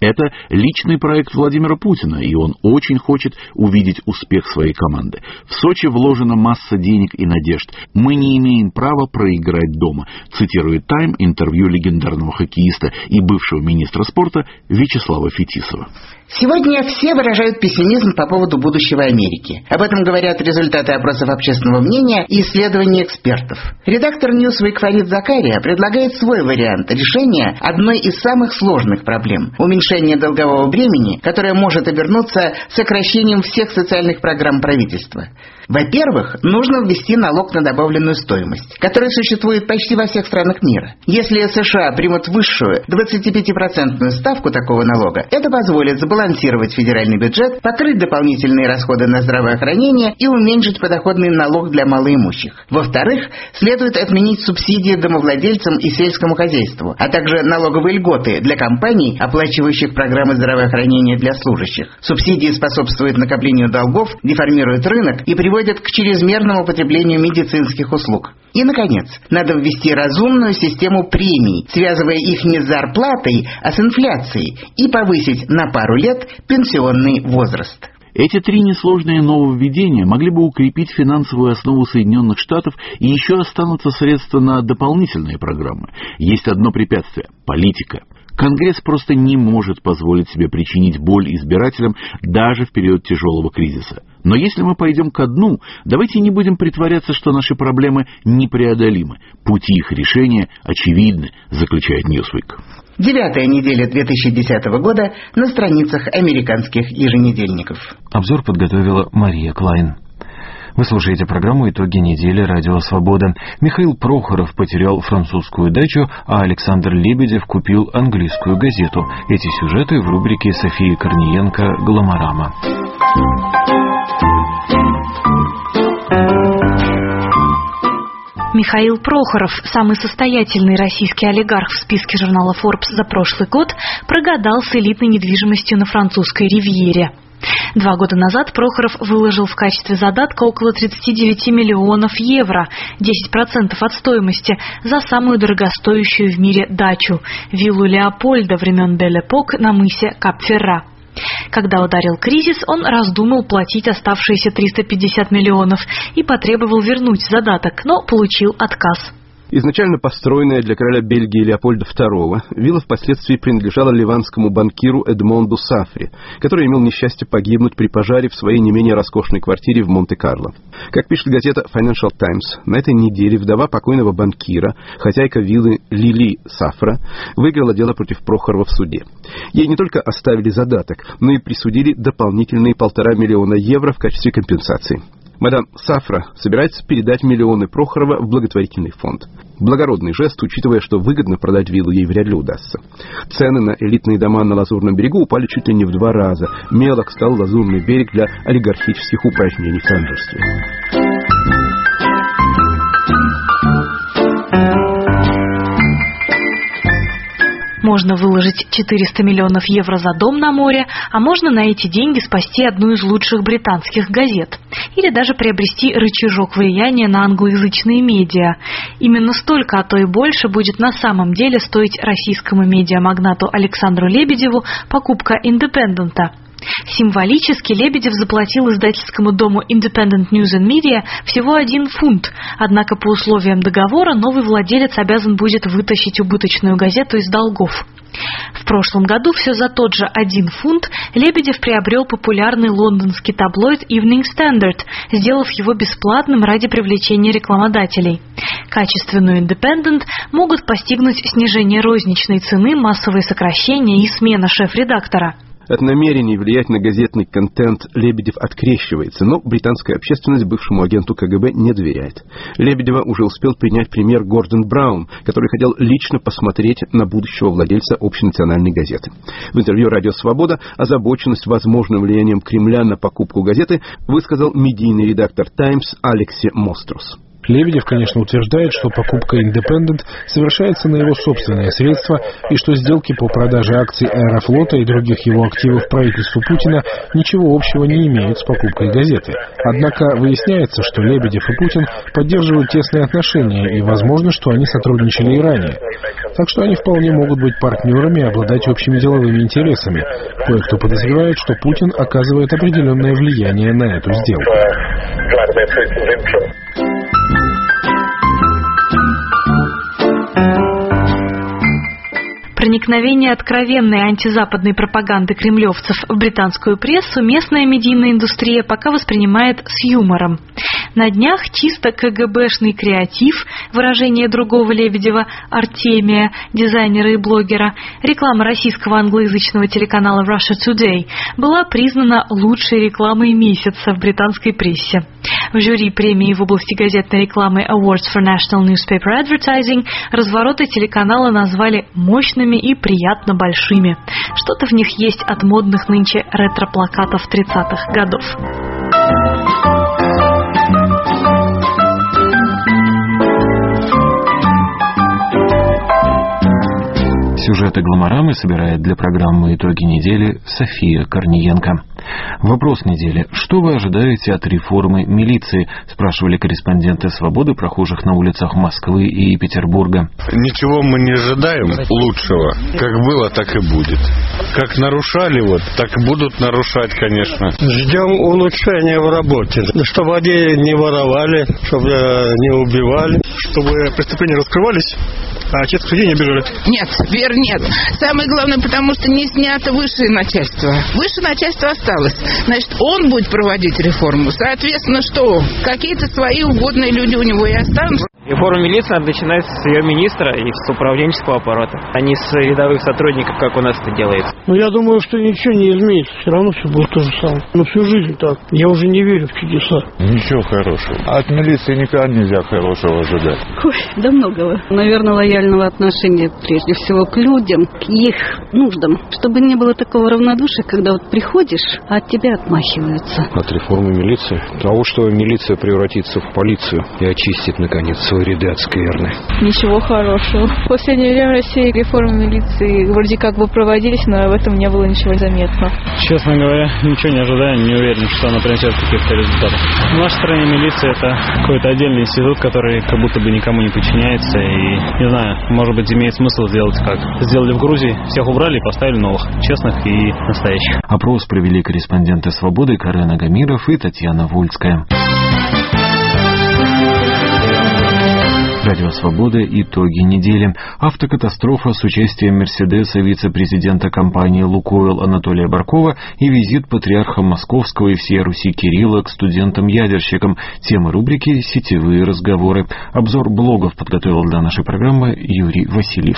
Это личный проект Владимира Путина, и он очень хочет увидеть успех своей команды. В Сочи вложена масса денег и надежд. Мы не имеем права проиграть дома, цитирует «Тайм» интервью легендарного хоккеиста и бывшего министра спорта Вячеслава Фетисова. Сегодня все выражают пессимизм по поводу будущего Америки. Об этом говорят результаты опросов общественного мнения и исследований экспертов. Редактор Newsweek Фарид Закария предлагает свой вариант решения одной из самых сложных проблем – уменьшения долгового бремени, которое может обернуться сокращением всех социальных программ правительства. Во-первых, нужно ввести налог на добавленную стоимость, который существует почти во всех странах мира. Если США примут высшую 25% ставку такого налога, это позволит сбалансировать федеральный бюджет, покрыть дополнительные расходы на здравоохранение и уменьшить подоходный налог для малоимущих. Во-вторых, следует отменить субсидии домовладельцам и сельскому хозяйству, а также налоговые льготы для компаний, оплачивающих программы здравоохранения для служащих. Субсидии способствуют накоплению долгов, деформируют рынок и приводят к чрезмерному потреблению медицинских услуг. И, наконец, надо ввести разумную систему премий, связывая их не с зарплатой, а с инфляцией, и повысить на пару лет пенсионный возраст. Эти три несложные нововведения могли бы укрепить финансовую основу Соединенных Штатов, и еще останутся средства на дополнительные программы. Есть одно препятствие – политика. Конгресс просто не может позволить себе причинить боль избирателям даже в период тяжелого кризиса. Но если мы пойдем ко дну, давайте не будем притворяться, что наши проблемы непреодолимы. Пути их решения очевидны, заключает Newsweek. 9-я неделя 2010 года на страницах американских еженедельников. Обзор подготовила Мария Клайн. Вы слушаете программу «Итоги недели. Радио Свобода». Михаил Прохоров потерял французскую дачу, а Александр Лебедев купил английскую газету. Эти сюжеты в рубрике Софии Корниенко «Гломорама». Михаил Прохоров, самый состоятельный российский олигарх в списке журнала Forbes за прошлый год, прогадал с элитной недвижимостью на французской ривьере. 2 года назад Прохоров выложил в качестве задатка около 39 миллионов евро, 10% от стоимости, за самую дорогостоящую в мире дачу – виллу Леопольда времен Бель-Эпок на мысе Кап-Ферра. Когда ударил кризис, он раздумал платить оставшиеся 350 миллионов и потребовал вернуть задаток, но получил отказ. Изначально построенная для короля Бельгии Леопольда II, вилла впоследствии принадлежала ливанскому банкиру Эдмонду Сафри, который имел несчастье погибнуть при пожаре в своей не менее роскошной квартире в Монте-Карло. Как пишет газета Financial Times, на этой неделе вдова покойного банкира, хозяйка виллы Лили Сафра, выиграла дело против Прохорова в суде. Ей не только оставили задаток, но и присудили дополнительные 1,5 миллиона евро в качестве компенсации. Мадам Сафра собирается передать миллионы Прохорова в благотворительный фонд. Благородный жест, учитывая, что выгодно продать виллу ей вряд ли удастся. Цены на элитные дома на Лазурном берегу упали чуть ли не в 2 раза. Мелок стал Лазурный берег для олигархических упражнений в транжирстве. Можно выложить 400 миллионов евро за дом на море, а можно на эти деньги спасти одну из лучших британских газет. Или даже приобрести рычажок влияния на англоязычные медиа. Именно столько, а то и больше, будет на самом деле стоить российскому медиамагнату Александру Лебедеву покупка «Индепендента». Символически Лебедев заплатил издательскому дому Independent News and Media всего 1 фунт, однако по условиям договора новый владелец обязан будет вытащить убыточную газету из долгов. В прошлом году все за тот же 1 фунт Лебедев приобрел популярный лондонский таблоид Evening Standard, сделав его бесплатным ради привлечения рекламодателей. Качественную Independent могут постигнуть снижение розничной цены, массовые сокращения и смена шеф-редактора. От намерений влиять на газетный контент Лебедев открещивается, но британская общественность бывшему агенту КГБ не доверяет. Лебедева уже успел принять пример Гордон Браун, который хотел лично посмотреть на будущего владельца общенациональной газеты. В интервью «Радио Свобода» озабоченность возможным влиянием Кремля на покупку газеты высказал медийный редактор «Таймс» Алекси Мострус. Лебедев, конечно, утверждает, что покупка «Индепендент» совершается на его собственные средства и что сделки по продаже акций «Аэрофлота» и других его активов правительству Путина ничего общего не имеют с покупкой газеты. Однако выясняется, что Лебедев и Путин поддерживают тесные отношения, и возможно, что они сотрудничали и ранее. Так что они вполне могут быть партнерами и обладать общими деловыми интересами. Кое-кто подозревает, что Путин оказывает определенное влияние на эту сделку. Проникновение откровенной антизападной пропаганды кремлевцев в британскую прессу местная медийная индустрия пока воспринимает с юмором. На днях чисто КГБшный креатив, выражение другого Лебедева, Артемия, дизайнера и блогера, реклама российского англоязычного телеканала Russia Today была признана лучшей рекламой месяца в британской прессе. В жюри премии в области газетной рекламы Awards for National Newspaper Advertising развороты телеканала назвали мощными и приятно большими. Что-то в них есть от модных нынче ретро-плакатов 30-х годов. Сюжеты «Гломорамы» собирает для программы «Итоги недели» София Корниенко. Вопрос недели. Что вы ожидаете от реформы милиции? Спрашивали корреспонденты «Свободы» прохожих на улицах Москвы и Петербурга. Ничего мы не ожидаем лучшего. Как было, так и будет. Как нарушали, так будут нарушать, конечно. Ждем улучшения в работе. Чтобы они не воровали, чтобы не убивали, чтобы преступления раскрывались, а честных людей не бежали. Нет, Вер, нет. Самое главное, потому что не снято высшее начальство. Высшее начальство осталось. Значит, он будет проводить реформу. Соответственно, что? Какие-то свои угодные люди у него и останутся. Реформа милиции надо начинать с ее министра и с управленческого аппарата, а не с рядовых сотрудников, как у нас это делается. Я думаю, что ничего не изменится. Все равно все будет то же самое. Но всю жизнь так. Я уже не верю в чудеса. Ничего хорошего. От милиции никогда нельзя хорошего ожидать. Ой, да многого. Наверное, лояльного отношения прежде всего к людям, к их нуждам. Чтобы не было такого равнодушия, когда приходишь, а от тебя отмахиваются. От реформы милиции? Того, что милиция превратится в полицию и очистит, наконец, свои ряды от скверны. Ничего хорошего. В последнее время в России реформы милиции вроде как бы проводились, но в этом не было ничего заметного. Честно говоря, ничего не ожидаем, не уверен, что она принесет каких-то результатов. В нашей стране милиция — это какой-то отдельный институт, который как будто бы никому не подчиняется. И, не знаю, может быть, имеет смысл сделать как сделали в Грузии. Всех убрали и поставили новых, честных и настоящих. Опрос провели корреспонденты «Свободы» Карен Агамиров и Татьяна Вольская. Радио «Свобода». Итоги недели. Автокатастрофа с участием «Мерседеса» вице-президента компании «Лукойл» Анатолия Баркова и визит патриарха Московского и всей Руси Кирилла к студентам-ядерщикам. Темы рубрики «Сетевые разговоры». Обзор блогов подготовил для нашей программы Юрий Васильев.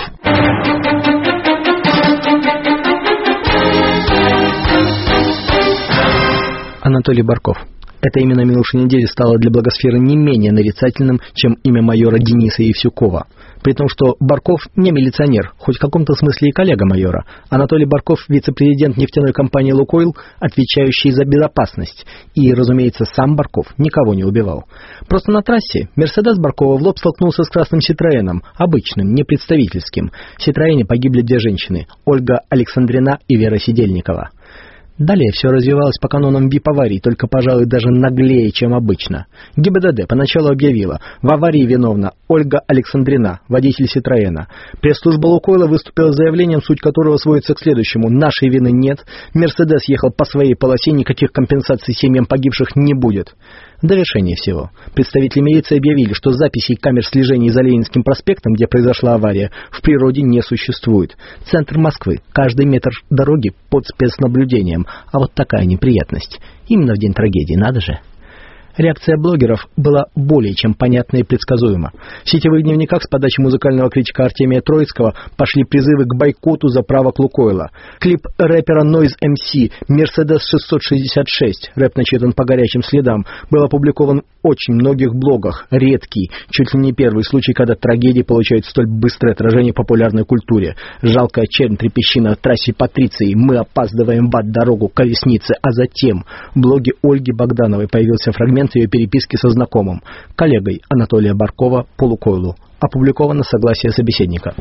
Анатолий Барков. Это имя на минувшей неделе стало для блогосферы не менее нарицательным, чем имя майора Дениса Евсюкова. При том, что Барков не милиционер, хоть в каком-то смысле и коллега майора. Анатолий Барков – вице-президент нефтяной компании «Лукойл», отвечающий за безопасность. И, разумеется, сам Барков никого не убивал. Просто на трассе «Мерседес» Баркова в лоб столкнулся с красным «Ситроеном», обычным, не представительским. В «Ситроене» погибли две женщины – Ольга Александрина и Вера Сидельникова. Далее все развивалось по канонам ВИП-аварий, только, пожалуй, даже наглее, чем обычно. ГИБДД поначалу объявила: в аварии виновна Ольга Александрина, водитель «Ситроена». Пресс-служба «Лукойла» выступила с заявлением, суть которого сводится к следующему: нашей вины нет, «Мерседес» ехал по своей полосе, никаких компенсаций семьям погибших не будет. В довершение всего, представители милиции объявили, что записей камер слежения за Ленинским проспектом, где произошла авария, в природе не существует. Центр Москвы, каждый метр дороги под спецнаблюдением. А вот такая неприятность. Именно в день трагедии, надо же. Реакция блогеров была более чем понятна и предсказуема. В сетевых дневниках с подачи музыкального критика Артемия Троицкого пошли призывы к бойкоту заправок «Лукойла». Клип рэпера Noise MC «Mercedes 666», рэп начитан по горячим следам, был опубликован в очень многих блогах. Редкий, чуть ли не первый случай, когда трагедии получают столь быстрое отражение в популярной культуре. Жалкая чернь трепещи на трассе Патриции, мы опаздываем в ад дорогу колесницы, а затем в блоге Ольги Богдановой появился фрагмент, фрагмент ее переписки со знакомым, коллегой Анатолия Баркова по «Лукойлу». Опубликовано согласие собеседника.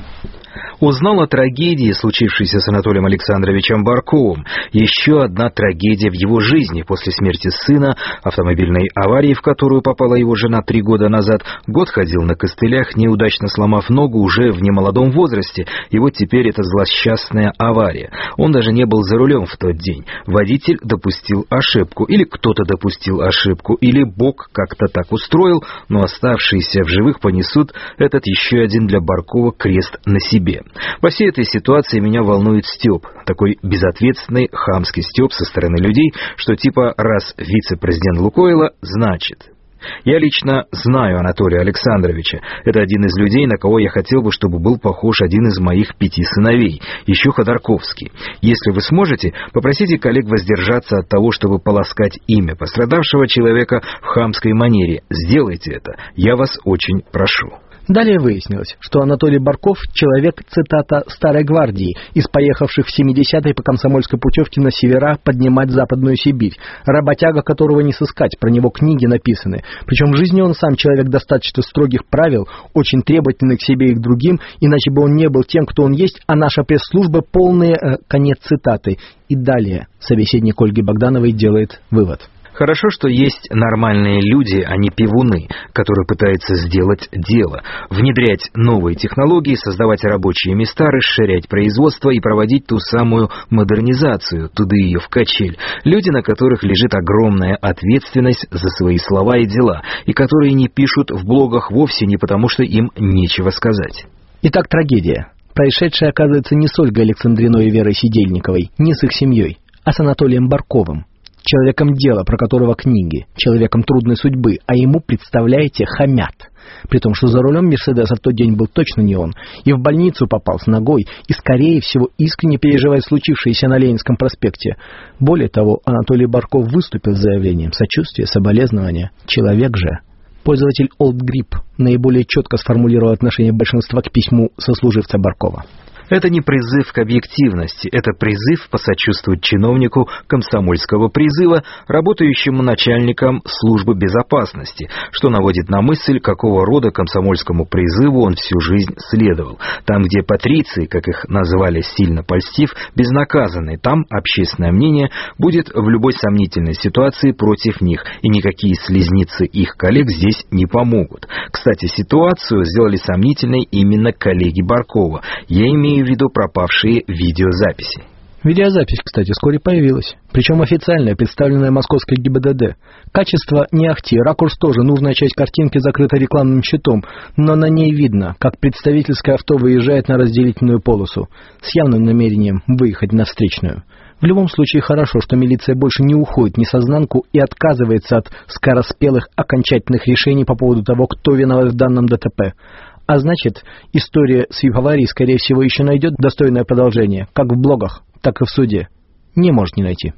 Узнал о трагедии, случившейся с Анатолием Александровичем Барковым. Еще одна трагедия в его жизни. После смерти сына, автомобильной аварии, в которую попала его жена 3 года назад, год ходил на костылях, неудачно сломав ногу уже в немолодом возрасте. И вот теперь это злосчастная авария. Он даже не был за рулем в тот день. Водитель допустил ошибку. Или кто-то допустил ошибку. Или Бог как-то так устроил. Но оставшиеся в живых понесут этот еще один для Баркова крест на себе. Во всей этой ситуации меня волнует стёб. Такой безответственный, хамский стёб со стороны людей, что типа раз вице-президент «Лукойла», значит. Я лично знаю Анатолия Александровича. Это один из людей, на кого я хотел бы, чтобы был похож один из моих 5 сыновей, еще Ходорковский. Если вы сможете, попросите коллег воздержаться от того, чтобы полоскать имя пострадавшего человека в хамской манере. Сделайте это. Я вас очень прошу. Далее выяснилось, что Анатолий Барков – человек, цитата, «старой гвардии», из поехавших в 70-е по комсомольской путевке на севера поднимать Западную Сибирь, работяга, которого не сыскать, про него книги написаны. Причем в жизни он сам человек достаточно строгих правил, очень требовательный к себе и к другим, иначе бы он не был тем, кто он есть, а наша пресс-служба полные... Конец цитаты. И далее собеседник Ольги Богдановой делает вывод. Хорошо, что есть нормальные люди, а не пивуны, которые пытаются сделать дело, внедрять новые технологии, создавать рабочие места, расширять производство и проводить ту самую модернизацию, туды ее в качель. Люди, на которых лежит огромная ответственность за свои слова и дела, и которые не пишут в блогах вовсе не потому, что им нечего сказать. Итак, трагедия. Происшедшее оказывается не с Ольгой Александриной и Верой Сидельниковой, не с их семьей, а с Анатолием Барковым. Человеком дела, про которого книги, человеком трудной судьбы, а ему, представляете, хамят. При том, что за рулем Мерседеса в тот день был точно не он, и в больницу попал с ногой, и, скорее всего, искренне переживает случившееся на Ленинском проспекте. Более того, Анатолий Барков выступил с заявлением сочувствия, соболезнования. Человек же. Пользователь OldGrip наиболее четко сформулировал отношение большинства к письму сослуживца Баркова. Это не призыв к объективности, это призыв посочувствовать чиновнику комсомольского призыва, работающему начальником службы безопасности, что наводит на мысль, какого рода комсомольскому призыву он всю жизнь следовал. Там, где патриции, как их назвали сильно польстив, безнаказанные, там общественное мнение будет в любой сомнительной ситуации против них, и никакие слезницы их коллег здесь не помогут. Кстати, ситуацию сделали сомнительной именно коллеги Баркова. Я имею в виду пропавшие видеозаписи. Видеозапись, кстати, вскоре появилась. Причем официальная, представленная московской ГИБДД. Качество не ахти, ракурс тоже, нужная часть картинки закрыта рекламным щитом, но на ней видно, как представительское авто выезжает на разделительную полосу, с явным намерением выехать на встречную. В любом случае хорошо, что милиция больше не уходит несознанку и отказывается от скороспелых окончательных решений по поводу того, кто виноват в данном ДТП. А значит, история с аварией, скорее всего, еще найдет достойное продолжение, как в блогах, так и в суде. Не может не найти.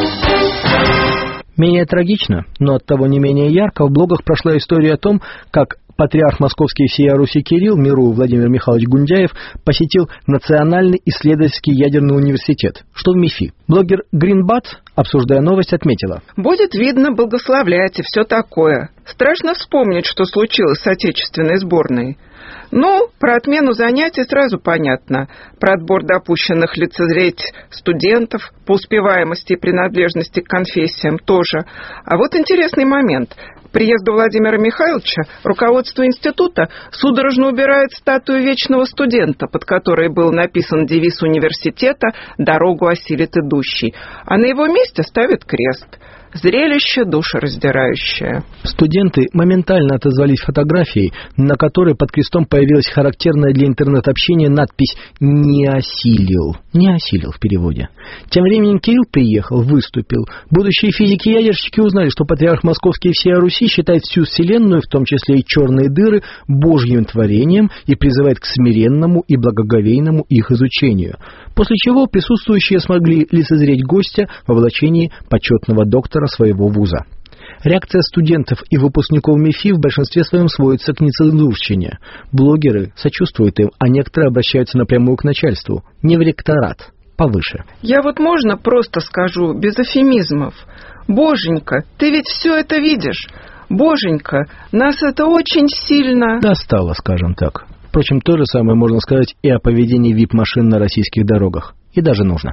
Менее трагично, но оттого не менее ярко, в блогах прошла история о том, как патриарх московский всея Руси Кирилл, МИРУ Владимир Михайлович Гундяев, посетил Национальный исследовательский ядерный университет, что в МИФИ. Блогер Гринбат, обсуждая новость, отметила: «Будет видно, благословлять и все такое. Страшно вспомнить, что случилось с отечественной сборной. Ну, про отмену занятий сразу понятно. Про отбор допущенных лицезреть студентов по успеваемости и принадлежности к конфессиям тоже. А вот интересный момент. К приезду Владимира Михайловича руководство института судорожно убирает статую вечного студента, под которой был написан девиз университета «Дорогу осилит идущий», а на его месте ставят крест. Зрелище душераздирающее». Студенты моментально отозвались фотографией, на которой под крестом появилась характерная для интернет-общения надпись «Не осилил». «Не осилил» в переводе. Тем временем Кирилл приехал, выступил. Будущие физики-ядерщики узнали, что патриарх московский всея Руси считает всю Вселенную, в том числе и черные дыры, Божьим творением и призывает к смиренному и благоговейному их изучению. После чего присутствующие смогли лицезреть гостя в облачении почетного доктора своего вуза. Реакция студентов и выпускников МИФИ в большинстве своем сводится к нецензурщине. Блогеры сочувствуют им, а некоторые обращаются напрямую к начальству, не в ректорат, повыше. Я вот можно просто скажу, без эвфемизмов. Боженька, ты ведь все это видишь. Боженька, нас это очень сильно... достало, скажем так. Впрочем, то же самое можно сказать и о поведении VIP-машин на российских дорогах. И даже нужно.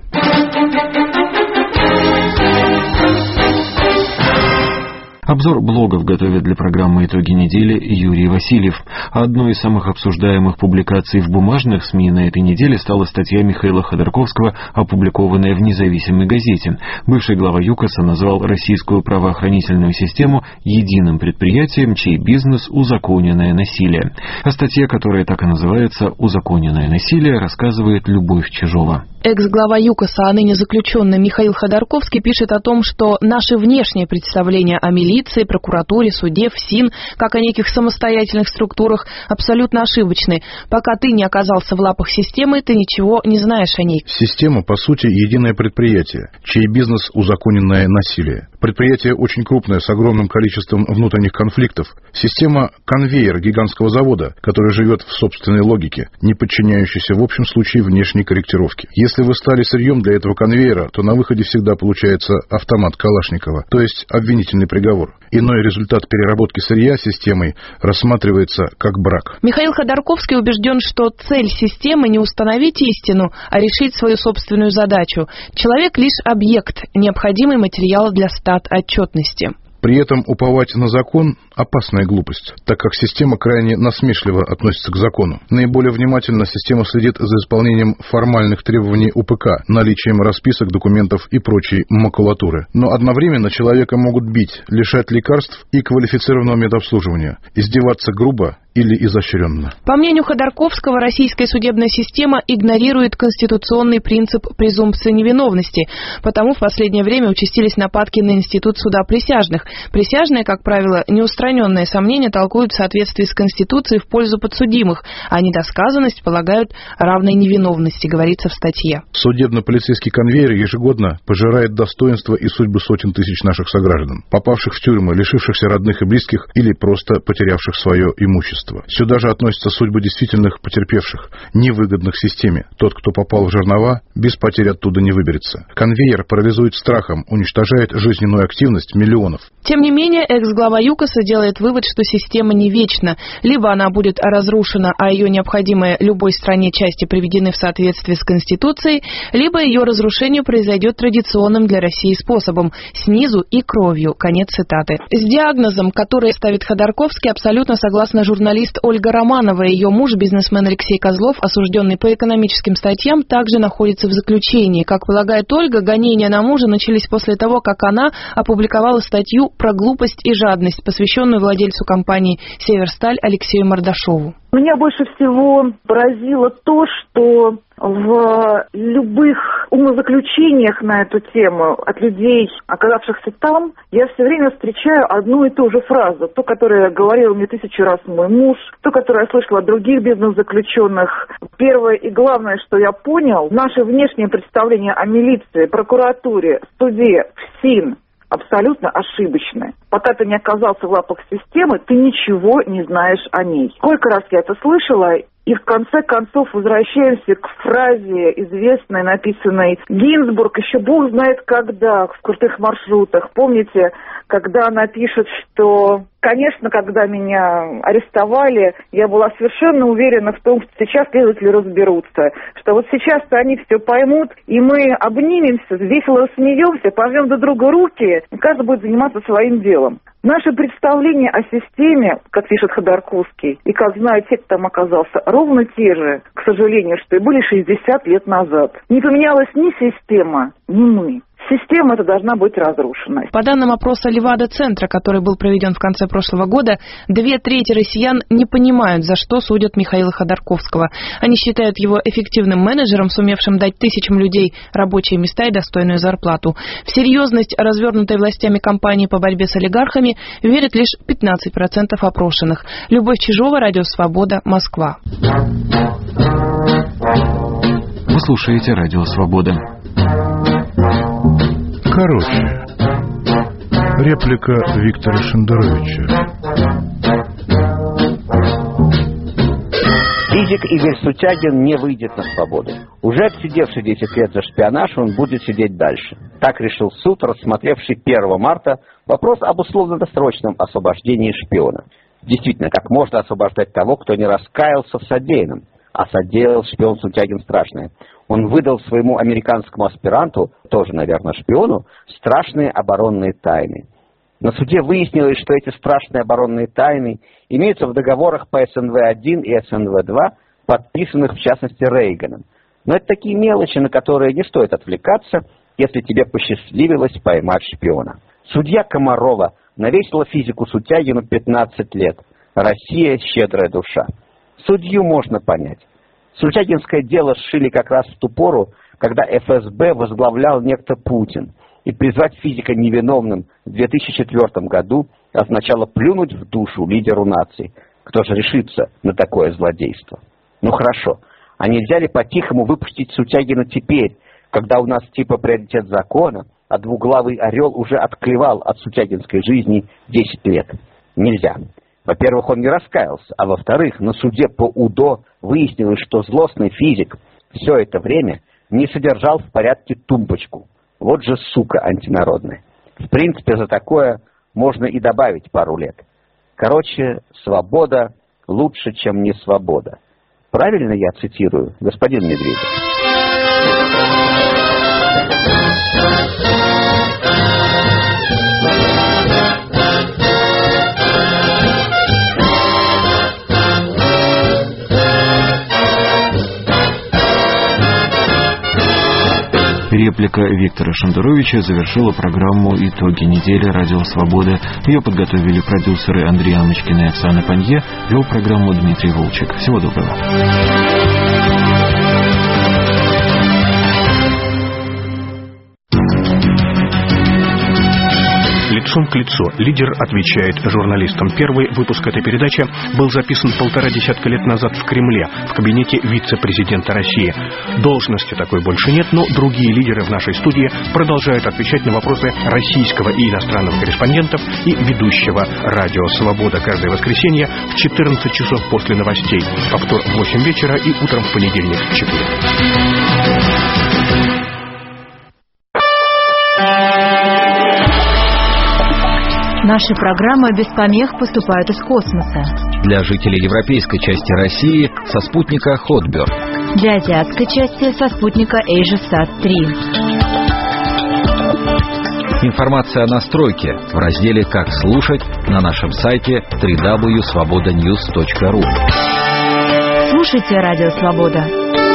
Обзор блогов готовит для программы «Итоги недели» Юрий Васильев. Одной из самых обсуждаемых публикаций в бумажных СМИ на этой неделе стала статья Михаила Ходорковского, опубликованная в независимой газете. Бывший глава ЮКОСа назвал российскую правоохранительную систему единым предприятием, чей бизнес – узаконенное насилие. О статье, которая так и называется «Узаконенное насилие», рассказывает Любовь Чижова. Экс-глава ЮКОСа, а ныне заключенный Михаил Ходорковский пишет о том, что наши внешние представления о милиции, прокуратуре, суде, ФСИН, как о неких самостоятельных структурах, абсолютно ошибочны. Пока ты не оказался в лапах системы, ты ничего не знаешь о ней. Система, по сути, единое предприятие, чей бизнес – узаконенное насилие. Предприятие очень крупное, с огромным количеством внутренних конфликтов. Система – конвейер гигантского завода, который живет в собственной логике, не подчиняющийся в общем случае внешней корректировке. Если вы стали сырьем для этого конвейера, то на выходе всегда получается автомат Калашникова, то есть обвинительный приговор. Иной результат переработки сырья системой рассматривается как брак. Михаил Ходорковский убежден, что цель системы не установить истину, а решить свою собственную задачу. Человек лишь объект, необходимый материал для стат-отчетности. При этом уповать на закон – опасная глупость, так как система крайне насмешливо относится к закону. Наиболее внимательно система следит за исполнением формальных требований УПК, наличием расписок, документов и прочей макулатуры. Но одновременно человека могут бить, лишать лекарств и квалифицированного медобслуживания, издеваться грубо или изощренно. По мнению Ходорковского, российская судебная система игнорирует конституционный принцип презумпции невиновности, потому в последнее время участились нападки на институт суда присяжных. Присяжные, как правило, неустраненные сомнения толкуют в соответствии с Конституцией в пользу подсудимых, а недосказанность полагают равной невиновности, говорится в статье. Судебно-полицейский конвейер ежегодно пожирает достоинство и судьбы сотен тысяч наших сограждан, попавших в тюрьмы, лишившихся родных и близких или просто потерявших свое имущество. Сюда же относятся судьбы действительных потерпевших, невыгодных системе. Тот, кто попал в жернова, без потерь оттуда не выберется. Конвейер парализует страхом, уничтожает жизненную активность миллионов. Тем не менее, экс-глава ЮКОСа делает вывод, что система не вечна. Либо она будет разрушена, а ее необходимые любой стране части приведены в соответствие с Конституцией, либо ее разрушение произойдет традиционным для России способом – снизу и кровью. Конец цитаты. С диагнозом, который ставит Ходорковский, абсолютно согласна журналист Ольга Романова. Ее муж, бизнесмен Алексей Козлов, осужденный по экономическим статьям, также находится в заключении. Как полагает Ольга, гонения на мужа начались после того, как она опубликовала статью про глупость и жадность, посвященную владельцу компании «Северсталь» Алексею Мордашову. Меня больше всего поразило то, что в любых умозаключениях на эту тему от людей, оказавшихся там, я все время встречаю одну и ту же фразу. Ту, которую говорил мне 1000 раз мой муж, ту, которую я слышала от других бизнес-заключенных. Первое и главное, что я понял, наше внешнее представление о милиции, прокуратуре, суде, ФСИН абсолютно ошибочны. Пока ты не оказался в лапах системы, ты ничего не знаешь о ней. Сколько раз я это слышала, и в конце концов возвращаемся к фразе известной, написанной Гинзбург, еще Бог знает когда, в крутых маршрутах. Помните, когда она пишет, что, конечно, когда меня арестовали, я была совершенно уверена в том, что сейчас следователи разберутся, что вот сейчас-то они все поймут, и мы обнимемся, весело рассмеемся, пожмем друг другу руки, и каждый будет заниматься своим делом. Наши представления о системе, как пишет Ходорковский, и как знают те, кто там оказался, ровно те же, к сожалению, что и были 60 лет назад. Не поменялась ни система, ни мы. Система эта должна быть разрушена. По данным опроса Левада-центра, который был проведен в конце прошлого года, 2/3 россиян не понимают, за что судят Михаила Ходорковского. Они считают его эффективным менеджером, сумевшим дать тысячам людей рабочие места и достойную зарплату. В серьезность развернутой властями кампании по борьбе с олигархами верят лишь 15% опрошенных. Любовь Чижова, Радио Свобода, Москва. Вы слушаете Радио Свобода. Короче, реплика Виктора Шендеровича. Физик Игорь Сутягин не выйдет на свободу. Уже отсидевший 10 лет за шпионаж, он будет сидеть дальше. Так решил суд, рассмотревший 1 марта вопрос об условно-досрочном освобождении шпиона. Действительно, как можно освобождать того, кто не раскаялся в содеянном? А содеял шпион Сутягин страшное. Он выдал своему американскому аспиранту, тоже, наверное, шпиону, страшные оборонные тайны. На суде выяснилось, что эти страшные оборонные тайны имеются в договорах по СНВ-1 и СНВ-2, подписанных, в частности, Рейганом. Но это такие мелочи, на которые не стоит отвлекаться, если тебе посчастливилось поймать шпиона. Судья Комарова навесила физику Сутягину 15 лет. Россия — щедрая душа. Судью можно понять. Сутягинское дело сшили как раз в ту пору, когда ФСБ возглавлял некто Путин. И призвать физика невиновным в 2004 году означало плюнуть в душу лидеру нации. Кто же решится на такое злодейство? Ну хорошо, а нельзя ли по-тихому выпустить Сутягина теперь, когда у нас типа приоритет закона, а двуглавый орел уже отклевал от сутягинской жизни 10 лет? Нельзя. Во-первых, он не раскаялся, а во-вторых, на суде по УДО выяснилось, что злостный физик все это время не содержал в порядке тумбочку. Вот же сука антинародная. В принципе, за такое можно и добавить пару лет. Короче, свобода лучше, чем не свобода. Правильно я цитирую, господин Медведев? Реплика Виктора Шендеровича завершила программу «Итоги недели. Радио Свобода». Ее подготовили продюсеры Андрей Амочкин и Оксана Панье. Вел программу Дмитрий Волчек. Всего доброго. «Лицом к лицу». Лидер отвечает журналистам. Первый выпуск этой передачи был записан 1,5 десятка лет назад в Кремле, в кабинете вице-президента России. Должности такой больше нет, но другие лидеры в нашей студии продолжают отвечать на вопросы российского и иностранного корреспондентов и ведущего «Радио Свобода» каждое воскресенье в 14 часов после новостей, повтор в 8 вечера и утром в понедельник в 4. Наши программы без помех поступают из космоса. Для жителей европейской части России со спутника Хотберг. Для азиатской части со спутника AsiaSat-3. Информация о настройке в разделе «Как слушать» на нашем сайте www.svobodanews.ru. Слушайте Радио Свобода.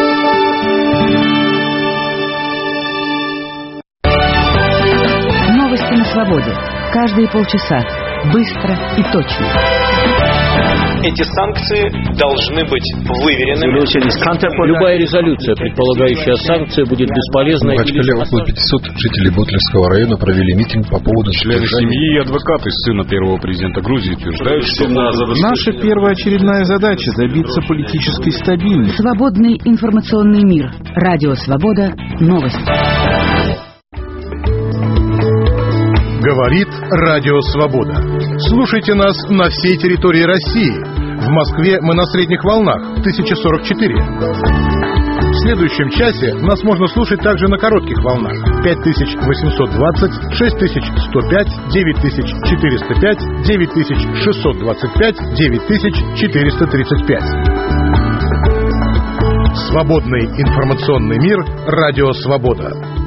Новости на свободе. Каждые полчаса. Быстро и точно. Эти санкции должны быть выверены. Любая резолюция, предполагающая санкции, будет бесполезна. В Махачкале около 500 жителей Ботлерского района провели митинг по поводу... Члены семьи и адвокаты сына первого президента Грузии утверждают, что... Наша первоочередная задача – добиться политической стабильности. Свободный информационный мир. Радио Свобода. Новости. Говорит Радио Свобода. Слушайте нас на всей территории России. В Москве мы на средних волнах 1044. В следующем часе нас можно слушать также на коротких волнах 5820, 6105, 9405, 9625, 9435. Свободный информационный мир. Радио Свобода.